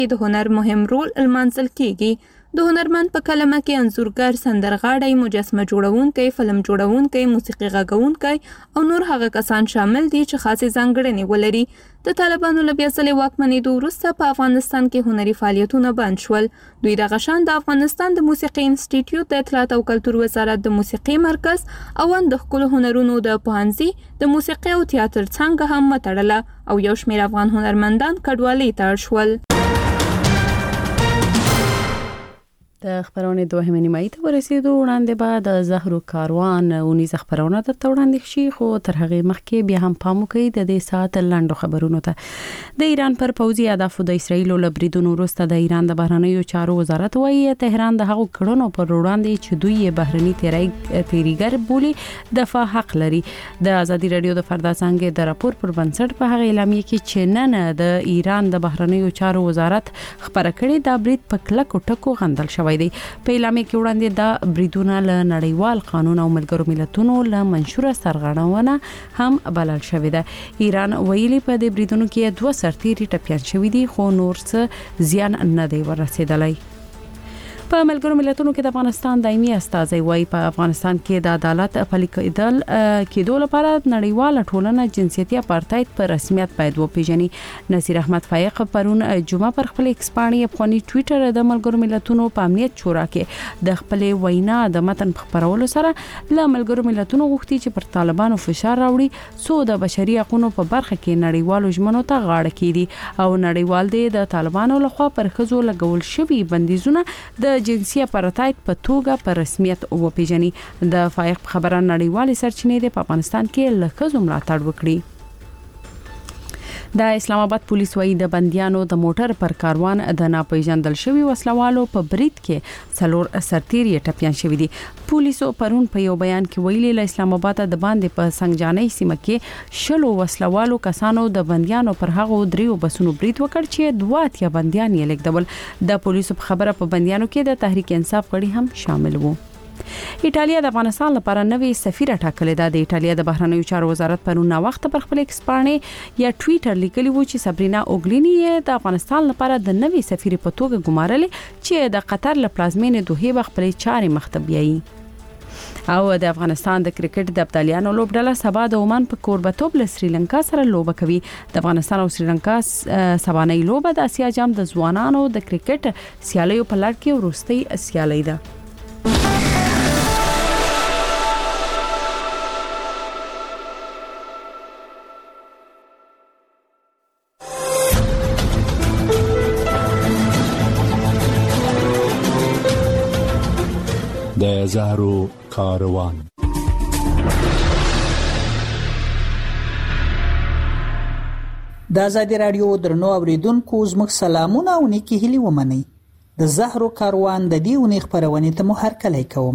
د هنر مهم رول لمانځل کیږي. د هنرمند په کلمه کې انځورګر، سندرغاړی، مجسمه جوړونکی، فلم جوړونکی، موسیقي غږونکی او نور هغه کسان شامل دي چې خاصې ځانګړنې ولري. د طالبانو له بیا ځلې واکمنېدو وروسته په افغانستان کې هنري فعالیتونه بند شول. دوی دغه شان د افغانستان د موسیقي انسټیټیوټ، د اطلاعات او کلتور وزارت د موسیقي مرکز او د ښکلو هنرونو د پوهنځي د موسیقي او تیاتر څانګه هم وتړله او یو شمېر افغان هنرمندان کډوالۍ ته اړ شول. د خبرونه دوهمه نیمایي ته ورسېدو. وړاندې به د زهرو کاروان اونیزه خبرونه درته وړاندې شي، خو تر هغه مخکې بیا هم پام وکړئ د دې ساعت لاندو خبرونو ته. د ایران پر پوځي اهدافو د اسرایل له بریدونو وروسته د ایران د بهرنیو چارو وزارت وايي تهران د هغو کړنو پر وړاندې چې دوی یې بهرني تیریګر بولي دفاع حق لري. د ازادي رادیو د فردا څنګه د راپور پر بنسټ په هغه اعلامیه کې چې نن د ایران د بهرنیو چارو وزارت خبره کړې دا برید په کلکو ټکو غندل شوی دی. په اعلامیه کې وړاندې د بریدونه له نړیوال قانون او ملګرو ملتونو له منشوره سرغړونه هم بلل شوې ده. ایران ویلي په دې بریدونو کې 2 سرتیري ټپیان شوي دي خو نور څه زیان نه دی ورسېدلی. په ملګرو ملتونو کې د افغانستان دایمي استازی وايي په افغانستان کې د عدالت پلي کېدو لپاره نړیواله ټولنه جنسیتي اپارټاید په رسمیت باید وپیژني. نصیر احمد فایق پرون جمعه پر خپل ایکس باندې افغاني ټوئیټر د ملګرو ملتونو په امنیت شورا کې د خپل وینا د متن خبرولو سره له ملګرو ملتونو غوښتي چې پر طالبانو فشار راوړي څو د بشري حقوقو په برخه کې نړیوالو ژمنو ته غاړه کړي او نړیوال د طالبانو لخوا پر خزو لګول شوی بندیزونه د جنسي اپارټاید په توګه په رسمیت وپیژني. د فایق خبره نړیوال سرچینې په افغانستان کې لکه ملاتړ وکړي. د اسلام آباد پولیس وايي د بنديانو د موټر پر کاروان د ناپېژندل شوی وسلوالو په برید کې 4 سرتیري ټپیان شوی دي. پولیسو پرون په یو بیان کې ویلي له اسلام آباد د باندې په سنگجانۍ سیمه کې 10 وسلوالو کسانو د بنديانو پر هغه 3 بسونو برید وکړ چې 2 بنديان یې لیکدول. د پولیسو په خبره په بنديانو کې د تحریک انصاف غړي هم شامل وو. ایټالیا د افغانستان لپاره نوې سفیره ټاکلې ده. د ایټالیا د بهرنیو چارو وزارت پرون وخت پر خپل ایکس باندې یا ټوئیټر لیکلی وو چې سابرینا اوګلینی د افغانستان لپاره د نوې سفیره په توګه ګمارلې چې د قطر له پلازمینې دوحې په خپل چارې مخته بیایي. او د افغانستان د کرکټ د ابطالیانو لوبډله سبا د عمان په کوربتوب له سریلانکا سره لوبه کوي. د افغانستان او سریلانکا سبانۍ لوبه د اسیا جام د ځوانانو د کرکټ سیالیو په لړ کې وروستۍ سیالي ده. د زهرو کاروان. د آزادي رادیو درنو اوریدونکو زموږ سلامونه او نیکی هیلې ومنئ. د زهرو کاروان د دې اونۍ خبرونه ته مو هرکلی کوم.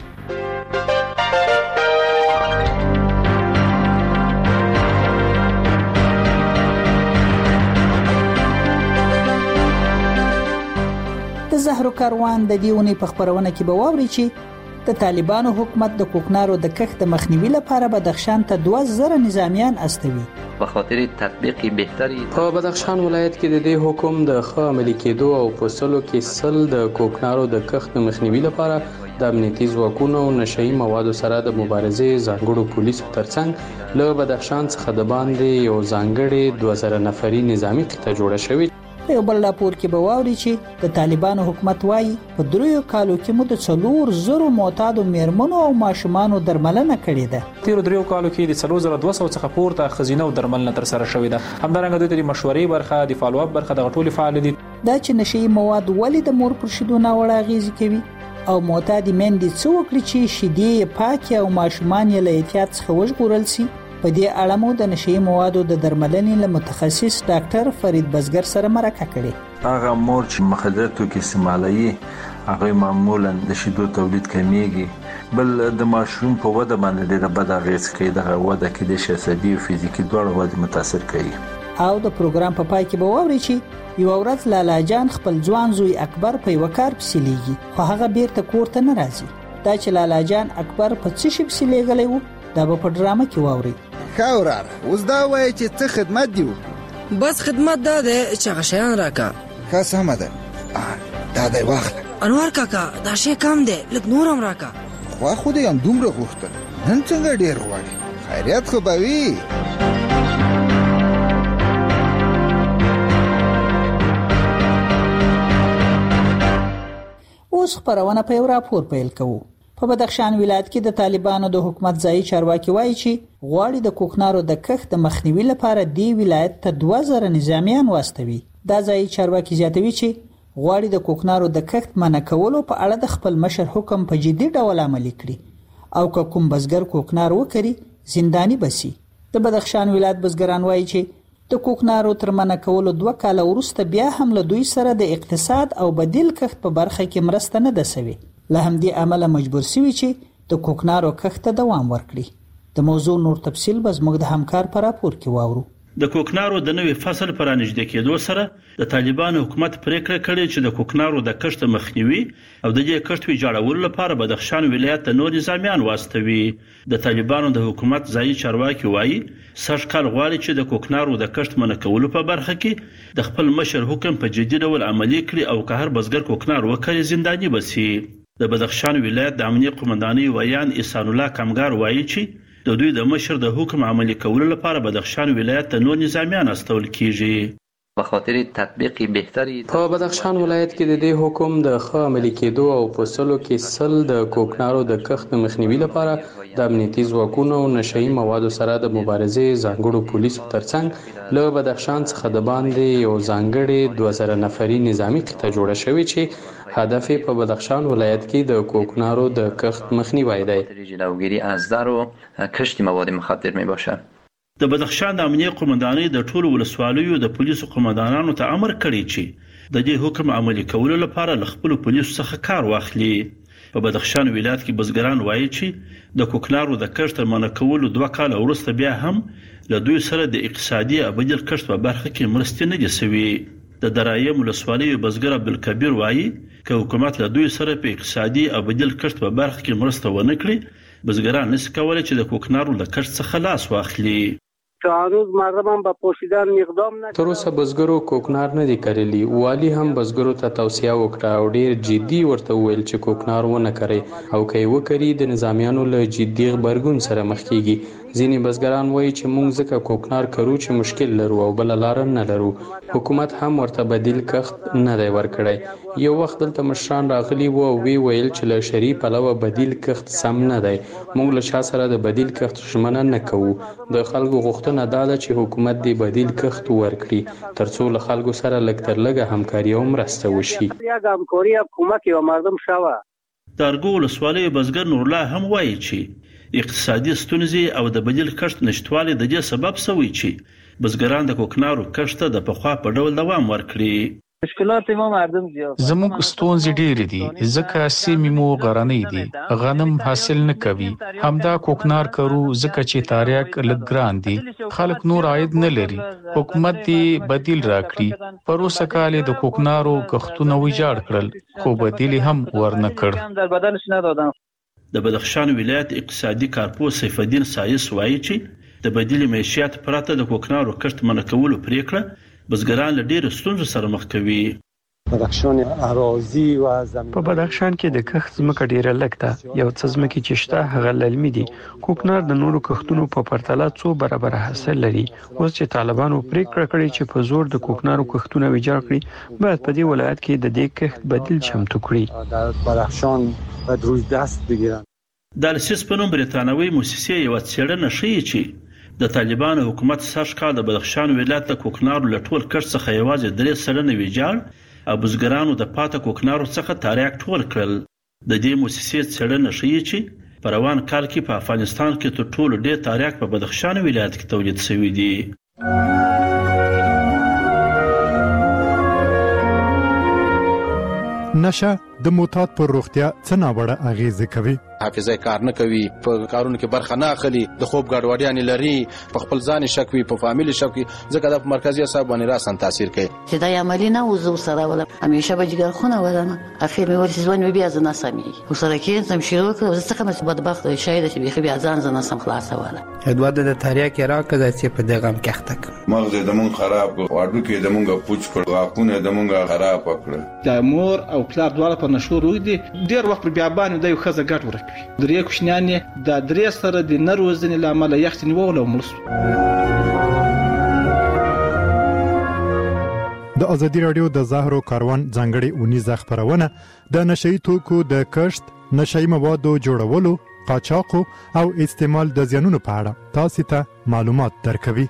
د زهرو کاروان د دې اونۍ په خبرونه کې به واوري چې د طالبانو حکومت د کوکنارو د کښت د مخنیوي لپاره بدخشان ته 2000 نظامیان استوي. په خاطر تطبیق بهتري په بدخشان ولایت کې د دې حکم د ښه عملي کېدو او فصلو کې سل د کوکنارو د کښت د مخنیوي لپاره د امنیتي ځواکونو او نشئی موادو سره د مبارزې ځانګړو پولیسو ترڅنګ له بدخشان څخه د باندې یو ځانګړي 2000 نفري نظامی قطعه جوړه شوې. یو بل راپور کې به واوري چې د طالبانو حکومت وايي په 3 کالو کې مو د 400 معتادو میرمنو او ماشومانو درملنه کړې ده. تیر 3 کالو کې د 4200 څخه پورته خزینه او درملنه تر سره شوې ده. همدارنګه دوی د مشورې برخه، د فالو اپ برخه د غټولي فعال دي. دا چې نشئی مواد ولې د مور پر شیدو ناوړه اغیزه کوي او معتادی مندې څو کړي چې شیدې پاکي او ماشومان یې له احتیاط څخه وژغورل شي. په دې اړه مو د نشئی موادو د درملنې له متخصص ډاکټر فرید بزګر سره مرکه کړې. هغه مور چې مخدراتو کې استعمالوي هغه معمولا د شیدو تولید کمیږي، بل د ماشوم په وده باندې ډېر بد اغیز کوي. د وده کې د عصبي او فزیکي دواړو وده متاثر کوي. او د پروګرام په پای کې به واوري چې یو ورځ لالا جان خپل ځوان زوی اکبر په یو کار پسې لیږي خو هغه بیرته کور ته نه راځي. دا چې لالا جان اکبر په څه شي پسې لیږلی وو دا به په ډرامه کې واوري. خاورار اوس دا وایي چې څه خدمت دیو؟ بس خدمت دا ده چې غشیان راکا ښه سمه ده. دا دی واخله. انوار کاکا دا شی کم دی، لږ نور هم راکا. خوا خو دې هم دومره غوښتل، نن څنګه ډېر غواړې؟ خیریت خو به وي. اوس خبرونه په یو راپور پیل کوو. په بدخشان ولایت کې د طالبانو د حکومت ځایي چارواکي وایي چې غواړي د کوکنارو د کښت د مخنیوي لپاره دی ولایت ته 2000 نظامیان واستوي. دا ځایي چارواکي زیاتوي چې غواړي د کوکنارو د کښت منع کولو په اړه د خپل مشر حکم په جدي ډول عملي کړي او که کوم بزګر کوکنار وکړي زنداني بسي. د بدخشان ولایت بزګران وایي چې د کوکنارو تر منع کولو 2 کال وروسته بیا هم له دوی سره د اقتصاد او بدیل کښت په برخه کې مرسته نه ده سوي. له همدې عمله مجبور شوي چې د کوکنارو کښت ته دوام ورکړي. د موضوع نور تفصیل به زموږ د همکار په راپور کې واورو. د کوکنارو د نوې فصل پر نږدې کېدو سره د طالبانو حکومت پریکړه کړې چې د کوکنارو د کښت مخنیوي او د دې کښت ویجاړولو لپاره بدخشان ولایت ته نور نظامیان واستوي. د طالبانو د حکومت ځایي چارواکي وایي سږ کال غواړي چې د کوکنارو د کښت منع کولو په برخه کې د خپل مشر حکم په جدي ډول عملي کړي او که هر بزګر کوکنار وکړي زنداني بسي. د بدخشان ولایت د امنیه قومندانۍ ویان احسان الله کمګار وایي چې د دوی د مشر د حکم عملي کولو لپاره بدخشان ولایت ته نور نظامیان استول کیږي. به خاطر تطبیق بهتری په بدخشان ولایت کې د دې حکم د ښه عملي کېدو او فصلو کې سل د کوکنارو د کښت مخنیوي لپاره د امنیتي ځواکونو او نشئی موادو سره د مبارزې ځانګړو پولیسو ترڅنګ له بدخشان څخه د باندې یو ځانګړي 2000 نفري نظامی قطعه جوړه شوې چې هدف په بدخشان ولایت کې د کوکنارو د کښت مخنیوی دی. جلوگیری از در و کشت مواد مخدر می باشد. د بدخشان د امنیه قومندانۍ د ټولو ولسوالیو د پولیسو قومندانانو ته امر کړی چې د دې حکم عملي کولو لپاره له خپل پولیسو څخه کار واخلي. په بدخشان ولایت کې بزګران وایي چې د کوکنارو د کښت منع کولو 2 کال وروسته بیا هم له دوی سره د اقتصادي او بدیل کښت په برخه کې مرستې نه دي سوي. د درایم ولسوالیو بزګر عبدالکبیر وایي که حکومت له دوی سره په اقتصادي او بدیل کښت په برخه کې مرسته ونه کړي بزګران نشي کولای چې د کوکنارو له کښت څخه لاس واخلي. هنوز مردم هم به پوشیدن اقدام نکردن. تر اوسه بزګرو کوکنار نه دي کرلی. والی هم بزګرو ته توصیه وکړه او ډیر جدي ورته ویل چې کوکنار ونه کړي او که یې وکړي د نظامیانو له جدي غبرګون سره مخ کیږي. ځینې بزګران وایي چې موږ ځکه کوکنار کرو چې مشکل لرو او بل لار نه لرو. حکومت هم ورته بدیل کښت نه دی ورکړی. یو وخت دلته مشران راغلي وو او وی ویل چې له شری پلوه بدیل کښت سم نه دی. موږ له شا سره د بدیل کښت ژمنه نه کوو. د خلکو غوښتنه دا ده چې حکومت دې بدیل کښت ورکړي ترڅو له خلکو سره لږ تر لږه همکاري او مرسته وشي. یک همکاری او کمک یو مردم شوه. د ارګو ولسوالۍ بزګر نور الله هم وایي چې اقتصادي ستونزې او د بدیل کښت نشټوالی د دې سبب شوی چې بزګران د کوکنارو کښت ته د پخوا په ډول دوام ورکړي. مشکلات ما مردم زیات. زموږ ستونزې ډېرې دي ځکه سیمې مو غرنۍ دي، غنم حاصل نه کوي. همدا کوکنار کرو ځکه چې تاریاک لږ ګران دي، خلک نور عاید نه لري. حکومت دې بدیل راکړي. پر اوسه کال د کوکنارو کښتونه ویجاړ کړل خو بدیل هم ورنه کړ. د بدخشان ولایت اقتصادي کارپوه سیف الدین سایس وایي چې د بدیل معیشت پرته د کوکنارو کښت منع کولو پریکړه بزګران له ډېرو ستونزو سره مخ کوي. په بدخشان کې د کښت ځمکه ډیره لږ ده. یو څه ځمکې چې شته هغه للمي دي. کوکنار د نورو کښتونو په پرتله 2 برابره حاصل لري. اوس چې طالبانو پریکړه کړې چې په زور د کوکنارو کښتونه ویجاړ کړي باید په دې ولایت کې د دې کښت بدیل چمتو کړي. د السیس په نوم بریتانوي موسسې یو څېړنه ښیي چې د طالبانو حکومت سږ کال د بدخشان ولایت د کوکنارو له ټول کښت څخه یوازې 3% ویجاړ او بزګرانو د پاته کوکنارو څخه تاریاک ټول کړل. د دې موسسې څېړنه ښیي چې په روان کال کې په افغانستان کې تر ټولو ډېر تاریاک په بدخشان ولایت کې تولید شوی دی. نشه د معتاد پر روغتیا څه ناوړه اغیزه کوي؟ حافظه کار نه کوي، په کارونو کې برخه نه اخلي، د خوب ګډوډیان لري، په خپل ځان شک وي، په فامیل شک وي، ځکه د مرکزی اعصاب باندې راسن تاثیر کوي. چې دا عملی نه وزو سره ولا همیشه به جګر خونه ولنه اخیر مې ورته ځوان بیا ځنه سمي وسره کې سم شروع کړ زه څنګه مې بدبخت شاید چې بیا ځان ځنه سم خلاصه ولا ادواد د تاریخ راکړه چې په دغه هم کېختک مغز د مون خراب واړو کې د مونږه پوچ کړ واکونه د مونږه خراب کړ. د مور او پلار دواړه په نشو روي دي ډیر وخت بیا باندې د یو خزه ګټ ورکوي. درې کوشنیان د درې سره د نروزنې لامل یختنی وولو مرسته. د ازادي رادیو د زهرو کاروان ځانګړي اونیزه خبرونه د نشئی توکو د کشت، نشئی موادو جوړولو، قاچاق او استعمال د زیانونو په اړه تاسو ته معلومات درکوي.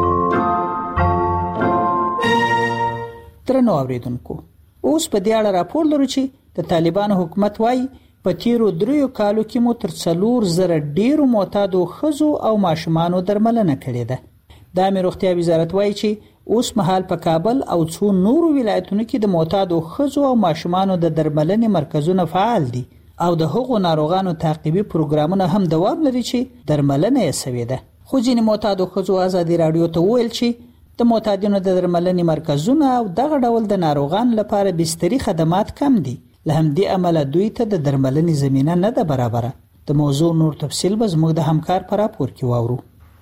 درنو اوریدونکو، اوس په دې اړه راپور لرو چې د طالبانو حکومت وايي په تیرو 3 کالو کې مو تر 4,000 ډیرو معتادو ښځو او ماشومانو درملنه کړې ده. د امیر روغتیا وزارت وايي چې اوس مهال په کابل او څو نورو ولایتونو کې د معتادو ښځو او ماشومانو د درملنې مرکزونه فعال دي او د هغو ناروغانو تعقیبي پروګرامونه هم دوام لري چې درملنه یې سوې ده. خو ځینې معتادو ښځو ازادي راډیو ته وویل چې د معتادینو د درملنې مرکزونه او دغه ډول د ناروغانو لپاره بستري خدمات کم دي، له همدې امله دوی ته د درملنې زمینه نه ده برابره. د موضوع نور تفصیل به زموږ د همکار په راپور کې واورو.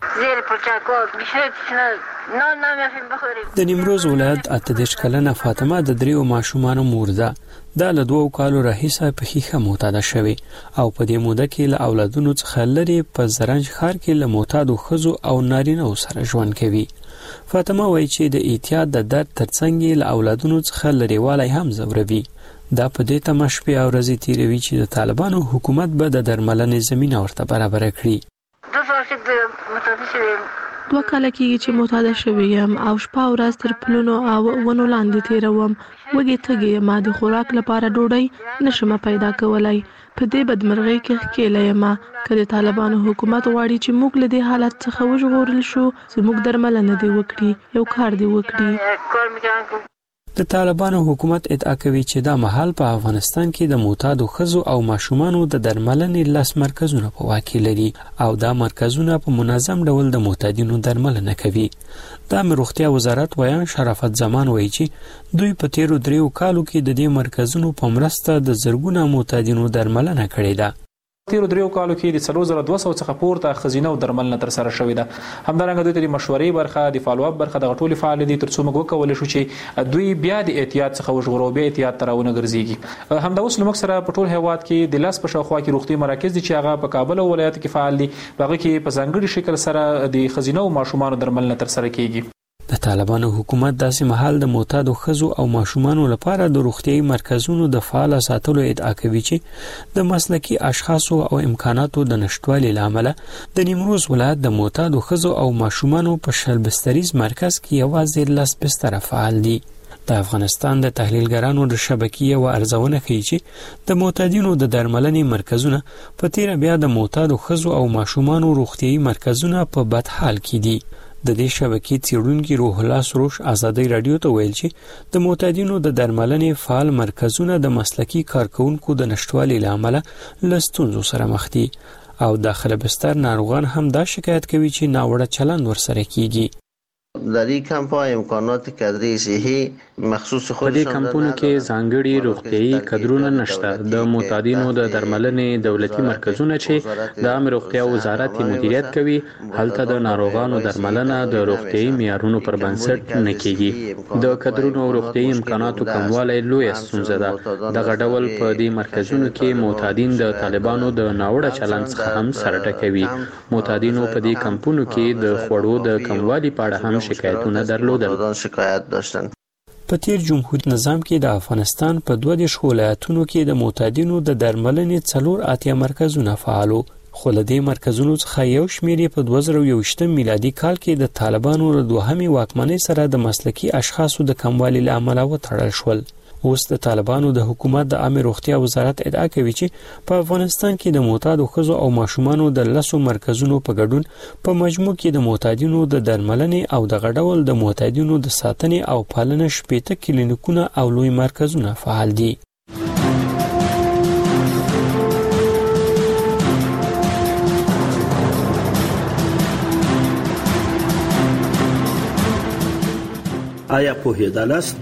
د نیمروز ولایت 38 کلنه فاطمه د 3 ماشومانو مور ده. دا له 2 کالو راهیسه په خیخه معتاده شوی او په دې موده کې له اولادونو څخه لري په زرنج ښار کې له معتادو ښځو او نارینه‌و سره ژوند کوي. فاطمه وایي چې د احتیاط د درد ترڅنګ له اولادونو څخه لريوالی هم زوروي. دا په دې تماشبي او رضی تیروي چې د طالبانو حکومت به د درملنې زمينه ورته برابر کړي. 2 کال کېږي چې معتاده شوی یم او شپه ورځ تر پلونو او ونو لاندې تیروم. وږې تږې یم، د خوراک لپاره ډوډۍ نشم پیدا کولای. په دې بدمرغۍ کې ښکېلی یم. که د طالبانو حکومت غواړي چې موږ له دې حالت څخه وژغورل شو، زموږ درملنه دې وکړي، یو کار دې وکړي. د طالبانو حکومت ادعا کوي چې دا مهال په افغانستان کې د معتادو ښځو او ماشومانو د درملنې 10 مرکزونه په واک کې لري او دا مرکزونه په منظم ډول د معتادینو درملنه کوي. د روغتیا وزارت ویان شرافت زمان وایي چې دوی په تیرو 3 کالو کې د دې مرکزونو په مرسته د زرګونه معتادینو درملنه کړې ده. تیرو 3 کالو کې د 4200 څخه پورته خزینه او درملنه تر سره شوې ده. همدارنګه دوی ته د مشورې برخه، د فالو اپ برخه د غټولې فعال دي ترڅو موږ وکولای شو چې دوی بیا د احتیاط څخه وژغورو، بیا احتیاط تراونه ګرځيږي. همدا اوس لمک سره په ټول هیواد کې د لاس په شاوخوا کې روغتي مراکز دي چې هغه په کابل او ولایت کې فعال دي. هغه کې په ځانګړي شکل سره د خزینه او ماشومان درملنه تر سره کیږي. د طالبانو حکومت داسې مهال د معتادو ښځو او ماشومانو لپاره د روغتيایي مرکزونو د فعال ساتلو ادعا کوي چې د مسلکي اشخاصو او امکاناتو د نشټوالي لامل د نیمروز ولایت د معتادو ښځو او ماشومانو په شل بستریز مرکز کې یوازې 10 بستر فعال دي. د افغانستان د تحلیلګرانو د شبکې او ارزونه کوي چې د معتادینو د درملنې مرکزونه په تیر بیا د معتادو ښځو او ماشومانو روغتيایي مرکزونه په بد حال کې دي. د دې شبکې څېړونکي روح الله سروش ازادي رادیو ته ویل چې د معتادینو د درملنې فعال مرکزونه د مسلکي کارکونکو د نشټوالي لامل له ستونزو سره مخ دي او داخله بستر ناروغان هم دا شکایت کوي چې ناوړه چلند ورسره کیږي. در این کمپ ها امکانات کادری صحی مخصوص خودشان په دې کمپونو کې ځانګړي روغتيایي کادرونه نشته. د معتادینو د درملنې دولتي مرکزونه چې د امر روغتیا وزارت مدیریت کوي، هلته د ناروغانو درملنه د روغتيایي معیارونو پر بنسټ نه کیږي. د کادرونو او روغتيایي امکاناتو کموالی لوی ستونزه ده. دغه ډول په دې مرکزونو کې معتادین د طالبانو د ناوړه چلند څخه هم سر ټکوي. معتادینو په دې کمپونو کې د خوړو د کموالي په اړه هم شکایتونه درلودل. په تیر جمهوریت نظام کې د افغانستان په 22 ولایتونو کې د معتادینو د درملنې 4 مرکزونه فعالو، خو له دې مرکزونو څخه یو شمېر په 2021 میلادي کال کې د طالبانو له دوهمې واکمنۍ سره د مسلکي اشخاصو د کموالي لامل وتړل شول. اوس د طالبانو د حکومت د عامه روغتیا وزارت ادعا کوي چې په افغانستان کې د معتادو ښځو او ماشومانو د 10 مرکزونو په ګډون په مجموع کې د معتادینو د درملنې او د غډول د معتادینو د ساتنې او پالنې 18 کلینیکونه او لوی مرکزونه فعال دي. آیا پوهیدلاست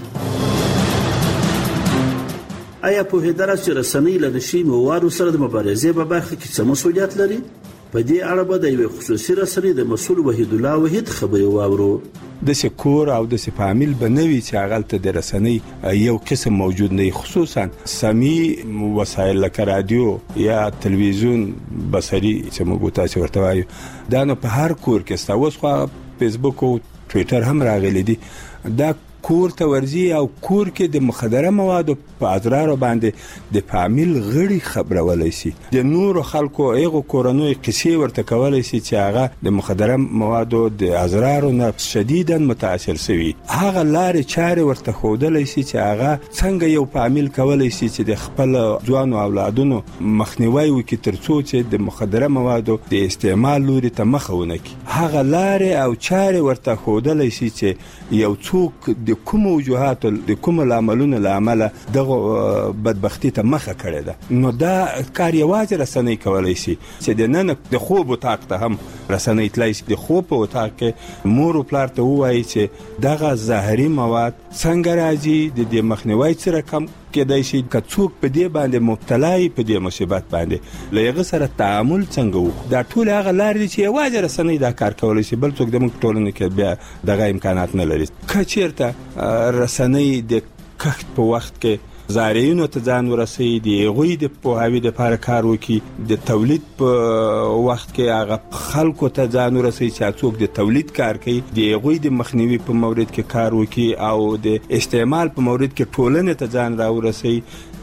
چې رسنۍ له نشي موادو سره د مبارزې په برخه کې څه مسؤلیت لري؟ په دې اړه به د یوې خصوصي رسنۍ د مسؤل وحید الله وحید خبرې واورو. د سکور او د فامیل بنوي چې هغه د رسنۍ یو قسم موجود نه، خصوصا سمي وسایل لکه رادیو یا تلویزیون بصري چې موږ تاسو ورته وایو، دا نو په هر کور کې ستا. اوس خو فیسبوک او ټویټر هم راغلي دي، دا کور ته ورځي او کور کې د مخدره موادو په اضرار باندې د فامیل غړي خبرولای شي، د نور خلکو ایغو کورنوي قصې ورته کولای شي چې هغه د مخدره موادو د اضرارو نه شدیداً متاثر شوی. هغه لارې چارې ورته خودلای شي چې هغه څنګه یو فامیل کولای شي چې د خپل ځوان او اولادونو مخنیوي وکړي ترڅو چې د مخدره موادو د استعمال لوري ته مخه ونه کړي. هغه لارې او چارې ورته خودلای شي چې یو څوک د کوم وجوهات د کوم عملونو لامل دغه بدبختی ته مخه کړې ده، نو دا کار یوازې رسنۍ کولای شي چې د نن د خوب وطاق ته هم رسنۍ تلای شي، د خوب په وطاق کې مور او پلار ته وایي چې دغه ظاهري مواد څنګه راځي، د دې مخنیوي سره کم کېدای شي، که څوک په دې باندې مبتلا وي په دې مصیبت باندې له هغه سره تعامل څنګه وکړو. دا ټول هغه لارې چې یوازې رسنۍ دا کار کولی شي، بل څوک د موږ ټولنې کې بیا دغه امکانات نه لري. که چېرته رسنۍ د کښت په وخت کې زارعینو ته ځان ورسوي، د هغوی د پوهاوي دپاره کار وکړي، د تولید په وخت کې هغه خلکو ته ځان ورسوي چې څوک د تولید کار کوي، د هغوی د مخنیوي په مورد کې کار وکړي او د استعمال په مورد کې ټولنې ته ځان راورسوي،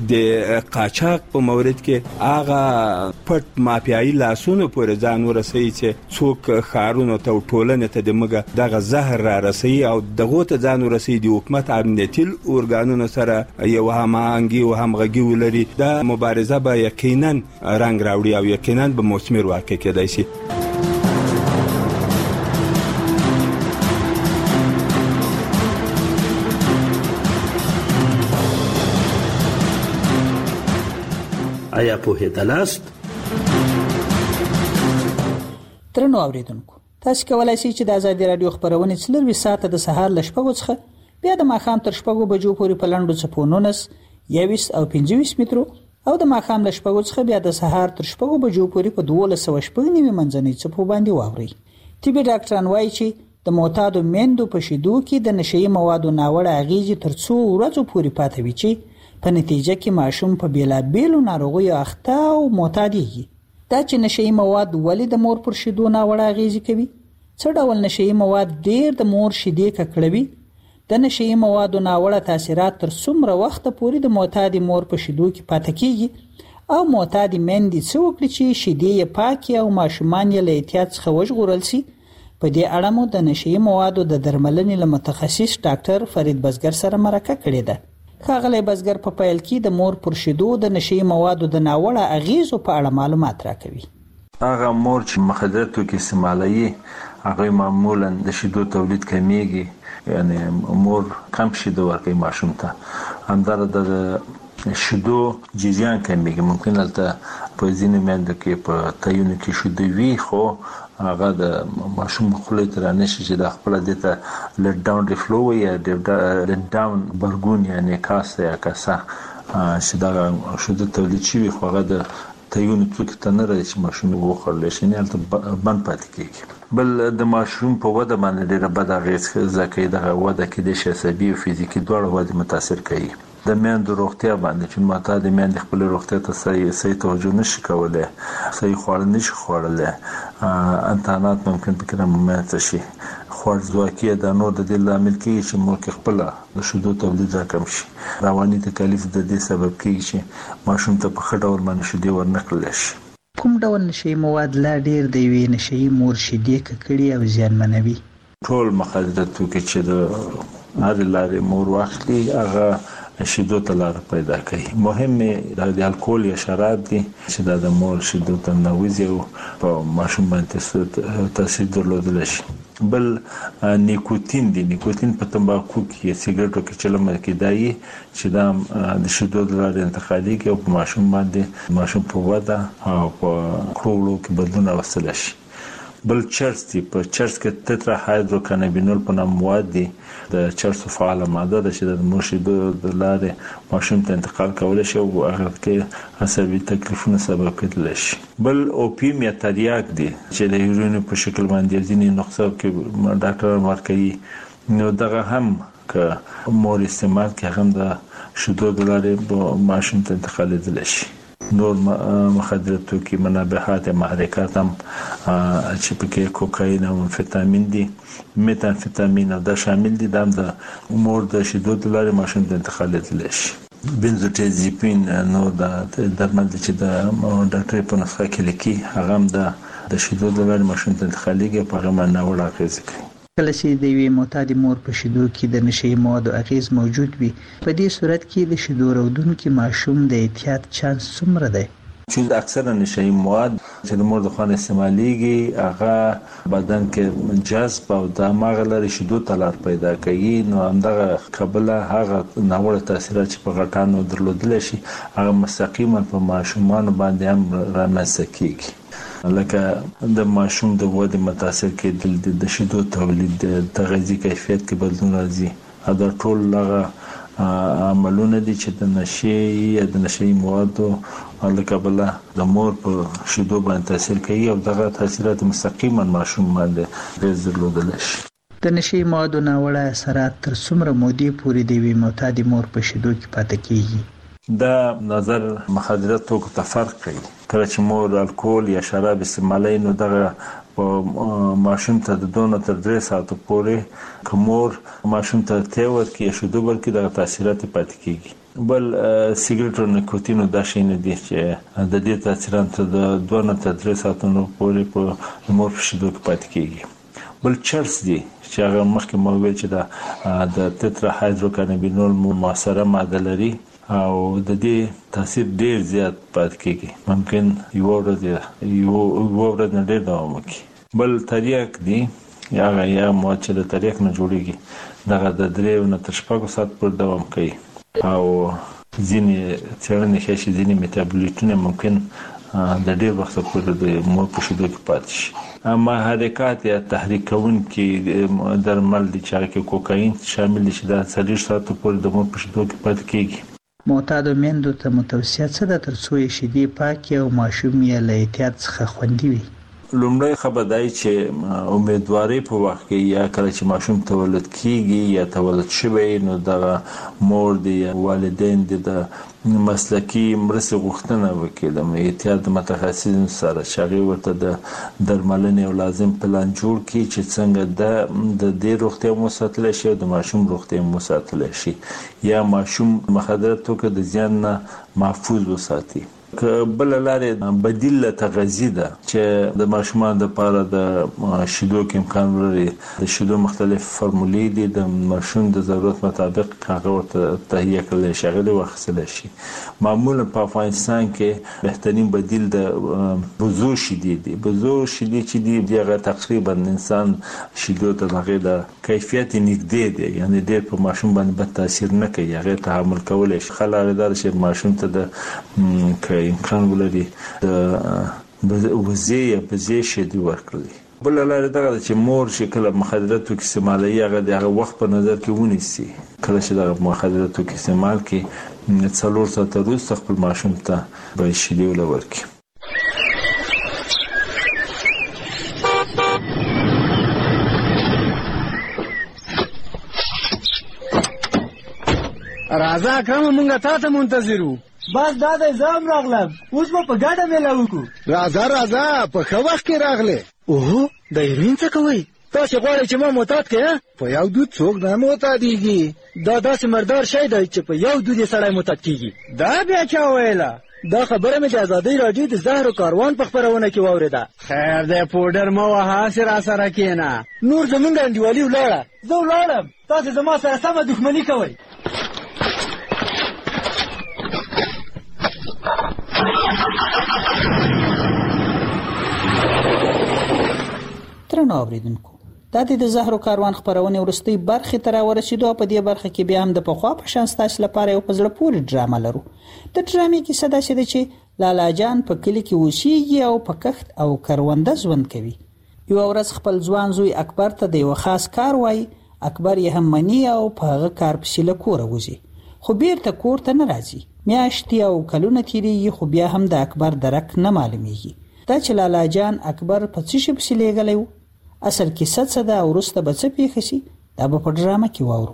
د قاچاق په مورد کې هغه پټ مافیایي لاسونو پورې ځان ورسوي چې څوک ښارونو ته او ټولنې ته د مګه دغه زهر را رسوي او دغو ته ځان ورسوي. د حکومت امنیتي ارګانونو سره یو هماهنګي او همغږي ولري، دا مبارزه به یقینا رنګ راوړي او یقینا به مثمر واقع کېدای شي. آیا پوهیدلاست؟ درنو اوریدونکو، تاسو کولای شئ چې د ازادي رادیو خبرونه څلور ساعته د سهار ل 6 څخه بیا د ماښام تر 6 بجو پورې په لنډو څپو 19 او 25 مترو او د ماښام ل 6 څخه بیا د سهار تر 6 بجو پورې په 1290 منځنۍ څپو باندې واوري. طبي ډاکټران وایي چې د معتادو میندو په شیدو کې د نشئی موادو ناوړه اغیزې تر څو ورځې پورې پاتې وي چې په نتیجه کې ماشوم په بیلابیلو ناروغیو اخته او معتادېږي. دا چې نشئی مواد ولې د مور پر شیدو ناوړه اغیزې کوي؟ څه ډول نشئی مواد ډیر د مور شیدې ککړوي؟ د نشئی موادو ناوړه تاثیرات تر څومره وخت پورې د معتاد مور په شیدو کې پاتې کیږي او معتاد میندې څه وکړي چې شیدې یې پاکې او ماشومان یې له احتیاط څخه وژغورل شي؟ په دې اړه مو د نشئی موادو د درملنې له متخصص ډاکټر فرید بزګر سره مرکه کړې ده. ښاغلی بزګر په پیل کې د مور پر شیدو د نشئی موادو د ناوړه اغیزو په اړه معلومات راکوي. هغه مور چې مخدره توکي استعمالوي هغه معمولا د شیدو تولید کمیږي، یعنی مور کم شیدو ورکوي ماشوم ته، همدارنګه د شیدو جریان کمیږي. ممکن هلته په ځینو میندو کې په تایونو کې شیدو وي خو هغه د ماشوم خولې ته رانشي چې د خپل دته لټ ډاون ریفلو یا لټ ډاون برګون یا نکاس یا کاسه چې دا شیدو تولید شي خو هغه د تایونو توکي ته نه راځي چې ماشوم وخورل شي نه هلته بند پاتې کیږي. بل د ماشوم په وده باندې ډېره بد اغېز ځکه دغه وده کې د عصبي او فزیکي دواړو وده متاثر کوي. د میندو روغتیا باندې چې معتاد میندې خپل روغتیا ته صحیح توجه نشي کولای، صحیح خواړه نشي خوړلی، انتانات ممکن پکې رامنځته شي، خوارځواکي د نور د دې لامل کېږي چې مور کې خپله د شیدو تولید راکم شي. رواني تکالیف د دې سبب کېږي چې ماشوم ته په ښه ډول باندې شیدې ورنه کړلی شي. کوم ډول نشئی مواد لا ډیر د یوې نشئی مور شیدې ککړي او زیانمنوي؟ ټول مخدره توکي چې د هرې لارې مور واخلي هغه شیدو ته لار پیدا کوي. مهم د الکول یا شراب دي چې د مور شیدو ته نوځي او په ماشوم باندې تاثیر درلودل شي. بل نیکوتین دی، نیکوتین په تمباکو کې سیګریټو کې چلم کې دایي چې دا د شیدو د لارې انتقالي کې او په ماشوم باندې ماشوم په وده او په کړولو کې بدلون راوستل شي. بل چرس دی په چرس کې تترا هایدروکانابینول په نوم مواد دي د چرس فعال ماده ده چې د مشیدو د لارې ماشوم ته انتقال کولای شي او هغه کې عصبي تکلیفونه سبب کېدلی شي. بل اوپیم یا تریاک دي چې د هیروین په شکل باندې ځینې نقصه کې ډاکټر ورکوي، نو دغه هم که مور استعمال کې هم د شیدو د لارې ماشوم ته انتقالېدلی شي. نور مخدر توکي منبهات محرکات هم چې پکې کوکاین او امفیتامین دي، میتامفیتامین او دا شامل دي، دا د مور د شیدو د لارې ماشوم ته انتقالېدلی شي. بنزودیازپین نو د درمل چې د ډاکټر په نسخه کې لیکي هغه هم د شیدو د لارې ماشوم ته انتقالېږي، په هغه باندې ناوړه اغېزې کوي. کله چې د یوې معتادې مور په شیدو کې د نشهیي موادو اغېز موجود وي، په دې صورت کې د شیدو راوړونکي ماشوم د اعتیاد چانس څومره دی؟ چې اکثره نشهیي مواد چې د مور د خوا استعمالېږي هغه بدن کې جذب او د هغه لارې شیدو ته لار پیدا کوي، نو همدغه کبله هغه ناوړه تاثیرات چې په غټانو درلودلی شي هغه مستقیما په ماشومانو باندې هم رامنځته کېږي. لکه د ماشوم د ودې متاثر کېدل، د شیدو تولید، د غذایي کیفیت کې بدلون راځي، دا ټول هغه عملونه دي چې د نشې یا د نشهیي موادو له کبله د مور په شیدو باندې تاثیر کوي او دغه تاثیرات مستقیما ماشوم باندې اغېز درلودلی شي. د نشهیي موادو ناوړه اثرات تر څومره مودې پورې د یوې معتادې مور په شیدو کې پاتې کېږي؟ دا نظر مخدره توکو ته فرق کوي. کله چې مور الکول یا شراب استعمالوي نو دغه ماشوم ته د 2 تر 3 ساعتو پورې که مور ماشوم ته تی ورکړي یا شیدو ورکړي دغه تاثیرات پاتې کېږي. بل سیګریټ او نیکوتین دا شی نه دي چې د دې تاثیرات د 2 تر 3 ساعتونو پورې په مور په شیدو کې پاتې کېږي. بل چرس دي چې هغه مخکې مو ویل چې د تترا هایدروکانابینول مؤثره ماده لري او د دې تاثیر ډیر زیات پاتې کېږي، ممکن یو ورځ نه ډیر دوام وکړي. بل تریاک دی یا مواد چې د تریاک نه جوړیږي دغه د 3 تر 6 ساعت پر دوام کوي او ځینې څېړنې ښیي چې ځینې میټابولیټونه ممکن د ډیر وخت پورې د مور په شیدو کې پاتې شي. محرکات یا تحریک کوونکي درمل دي چې هغه کې کوکاین شامل دي چې د 40 ساعتو پورې د مور په شیدو کې پاتې کېږي. معتادو میندو ته متوصیه څه ده تر څو یې شیدې پاکې او ماشوم یې له اعتیاد څخه خوندي وي؟ لومړی خبر دی چې امیدواري په وخت کې یا کله چې ماشوم تولد کیږي یا تولد شوی نو د مور دی والدین دی د مسلکی مرسته غوښتنه وکړي د اعتیاد متخصص سره چې ورته د درملنې او لازم پلان جوړ کړي چې څنګه د دې روغتیا مو ساتل شي او د ماشوم روغتیا مو ساتل شي یا ماشوم مخدر توکو د زیان نه محفوظ وساتي. که بل لارې بدیل تغذیه ده چې د ماشومان لپاره د شیدو کې امکان لري، د شیدو مختلف فرمولې دي د ماشوم د ضرورت مطابق هغه ورته تهیه کړل شي، هغه واخیستل شي. معمولا په افغانستان کې بهترین بدیل د بزو شیدې دي. بزو شیدې چې دی هغه تقریبا انسان شیدو ته هغه د کیفیت نږدې دی، یعنی ډېر په ماشوم باندې بد تاثیر نه کوي، هغه تحمل کولای شي. خلک دا چې ماشوم ته د امکان ولري د وزې یا بزې شیدې ورکړي. بل لاره دا چې مور چې کله مخدرات توکي استعمالوي هغه وخت په نظر کې ونیسي. کله چې د مخدرات توکي استعمال کې 4 ساعته وروسته خپل ماشوم ته به شیدې ورکړي. راځه اکرم مونږه تا ته منتظرو. بس دا د زام راغلم، اوس به په ګډه میله وکړو. راځه په ښه وخت کې راغلی. اوهو د هیروین څه کوئ؟ تاسې غواړئ چې ما معتاد کړئ؟ په یو دود څوک نه معتادېږي. دا داسې مردار شی دی چې په یو دود یې سړی معتاد کېږي. دا بیا چا ویله؟ دا خبره مې د ازادۍ راډیو د زهرو کاروان په خپرونه کې واورېده. خیر دی پوډر مه وهه، هسې راسره کښېنه. نور زمونږ انډیوالي ولاړه. زه ولاړم، تاسې زما سره سمه دښمني کوئ. درنو اوریدونکو، دا د زهرو کاروان خپرونې وروستۍ برخې ته راورسېدو. په دې برخه کې بیا هم د پخوا په شان ستاسو لپاره یو په زړه پورې ډرامه لرو. د ډرامې کیسه داسې ده چې لالا جان په کلي کې اوسېږي او په کښت او کرونده ژوند کوي. یو ورځ خپل ځوان زوی اکبر ته د یو خاص کار وای. اکبر یې هم مني او په هغه کار پسې له کوره وځي، خو بیرته کور ته نه راځي. میاشتې او کلونه تیریږي خو بیا هم د اکبر درک نه معلومیږي. دا چې لالا جان اکبر په څه شي پسې لیږلی و، اصل کیسه څه ده او وروسته به څه پېښه شي، دا به په ډرامه کې واورو.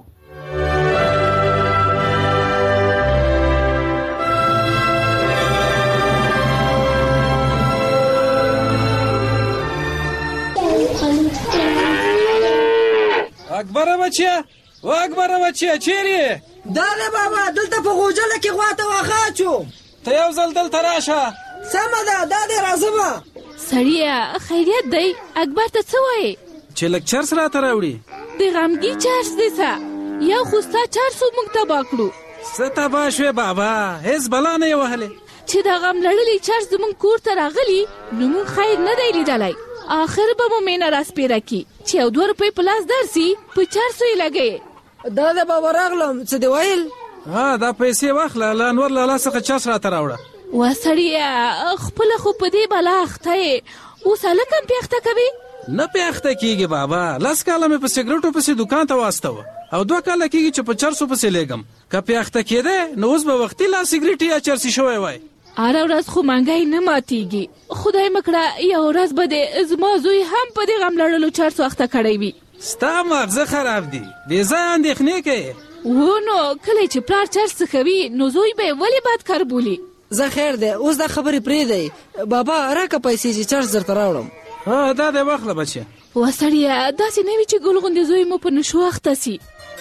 اکبر بچیا چیرې؟ داله بابا دلته په غوجله کې غواته واخا چو. ته یو ځل دلته راشه. سمه ده دا دې راځم. سړیه خیریت دی؟ اکبر ته څه وایې؟ چې لږ چرس راته راوړي. د غمګي چرس دی څه؟ یو خو ستا چرسو موږ تباه کړو. څه تباه شوې بابا؟ هېڅ بلا نه یې وهلې. چې د غم لړلي چرس زموږ کور ته راغلي نو موږ خیر نه دی لیدلی. آخر به مو مینه راسپیره کی چې یو 2 روپۍ په لاس درسي په چرسو یې لګوي. دا د بابا راغلم څه دی ویل؟ دا پیسې واخله له انور لالا څخه چرس راته راوړه. وا سړیه خپله خو په دې بلا اخته یې، اوس هلک هم پې اخته کوي؟ نه پې اخته کېږي بابا. 10 کاله مې په سګرټو پسې دوکان ته واستوه او 2 کاله کېږي چې په چرسو پسې لیږم. که پې اخته کېده نو اوس به وختي لا سګرټ یا چرسي شوی وای. هره ورځ خو منګی نه ماتیږي. خدای مکړه یو ورځ به د زما زوی هم په دې غم لړلو چرسو اخته کړی وي. ستا مغزه خراب دی، بې ځایه اندېښنې کوې. نو کله چې پلار چرس څښوي نو زوی به یې ولې بد کار بولي؟ زه خیر دی اوس دا خبرې پرېږدئ. بابا راکه پیسې چې چرس درته راوړم. دا دی واخله بچیه. وا سړیه داسې نه وي چې ګل غوندې زوی مو په نشو اخته سي.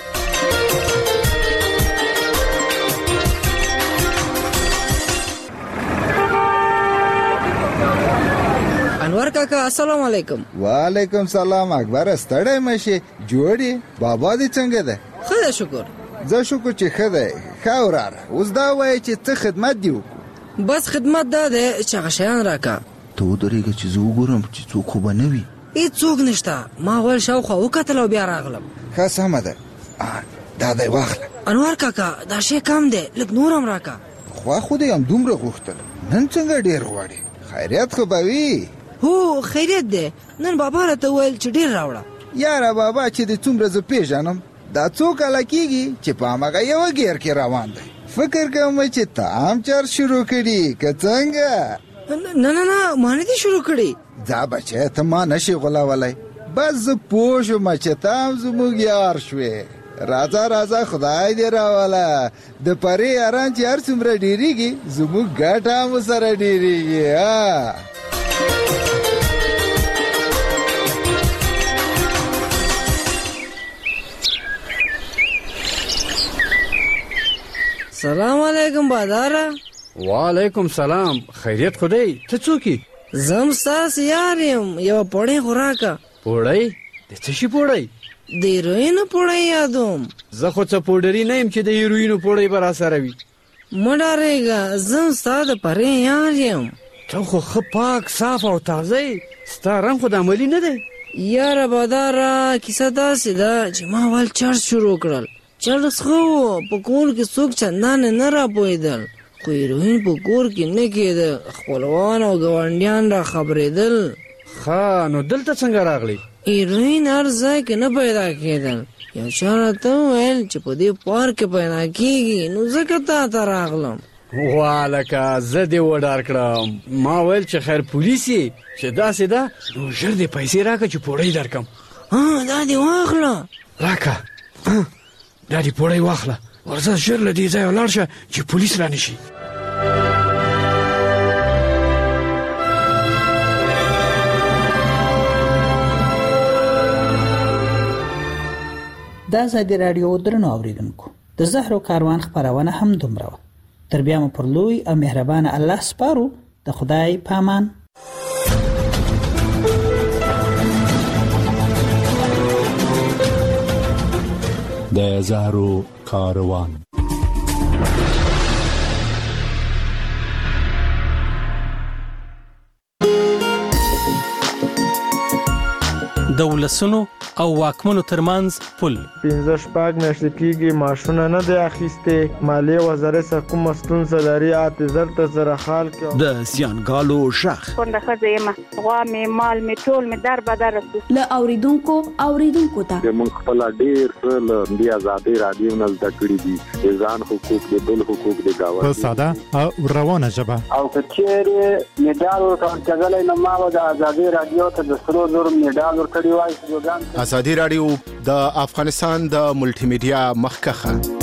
انور کاکا السلام علیکم. وعلیکم سلام. اکبر ستړی مشي جوړي؟ بابا دې څنګه ده؟ ښه ده شکر. زه شکر چې ښه دی. ښه وراره اوس دا وایي چې څه خدمت دې وکړو؟ بس خدمت دا دی چې هغه شیان راکه. ته ودرېږه چې زه وګورم چې څوک خو به نه وي. هېڅوک نشته. ما ویل شاوخوا وکتل او بیا راغلم. ښه سمه ده. دا دی واخله. انور کاکا دا شی کم دی لږ نور هم راکه. خوا خو دې همدومره غوښتل، نن څنګه ډېر غواړې؟ خیریت خو به وي؟ هو خیریت دی. نن بابا راته ویل چې ډېر راوړه. یاره بابا چې دې څومره زه پېژنم دا څو کاله کېږي چې په هماغه یوه ګیر کې روان دی. فکر کوم چې ته هم چرس شروع کړي که څنګه؟ نه ما نه دي شروع کړي. ځه بچی ته ما نشي غولولی. بس زه پوه شوم چې ته هم زموږ یار شوې. راځه خدای دې راوله. د پرې یاران چې هر څومره ډېرېږي زموږ ګټه هم سره ډېرېږي. سلام علیکم باداره. وعلیکم سلام. خیریت خو دی؟ ته څوک یې؟ زه ستاسو یار یم. یوه پوړۍ خو راکه. پوړۍ؟ د څه شي پوړۍ؟ د هیروینو پوړۍ یادوم. زه خو څه پوډري نه یم چې د هیروینو پوړۍ به راسره وي. مه ډارېږه زه ستا د پرې یار یم. ته خو ښه پاک صاف او تازه یې. ستا رنګ خو د عملي نه دی. یاره باداره کیسه داسې ده چې ما ول چرس شروع کړل. چرس ښه و په کور کې څوک چندانې نه راپوهېدل خو هیروین په کور کې نه کېده. خپلوان او ګاونډیان را خبرېدل. ښه نو دلته څنګه راغلی؟ هیروین هر ځای کې نه پیدا کېدل. یو چا راته وویل چې په دې پارک کې پیدا کېږي نو ځکه تا ته راغلم. والکه زه دې وډار کړم. ما ویل چې خیر پولیس یې چې داسې ده نو ژر دې پیسې راکړه چې پوړۍ درکړم. دا دې واخله. راکړه دا دې پوړۍ واخله. ورځه ژر له دې ځایه ولاړ شه چې پولیس را نشي. دا ازادي راډیو درنو اوریدونکو د زهرو کاروان خبرونه هم دومره وه. تر بیا مو پر لوی او مهربان الله سپارو. د خدای پامان. د زهرو کاروان. د د ولسونو او واکمنو ترمنځ پل 15 میاشتې کېږي معاشونه نه دی اخیستې مالیې وزارت څخه کومه ستونزه لري اته زر سره حال کې د زیانګالو شخ څنګه ښځه یم غوا مې مال مې ټول مې در بدر له اوریدونکو ته موږ خپل ډېر له دې ازادي رادیو نه زده کړې دي ځان حقوق د بل حقوق د گاوند په ساده او روانه ژبه او کچېره میډال ورکړل کېدل نو ما د ازادي رادیو ته د سرو زر میډال ورکړی وای. ازادي رادیو د افغانستان د ملټي میډیا مخکخه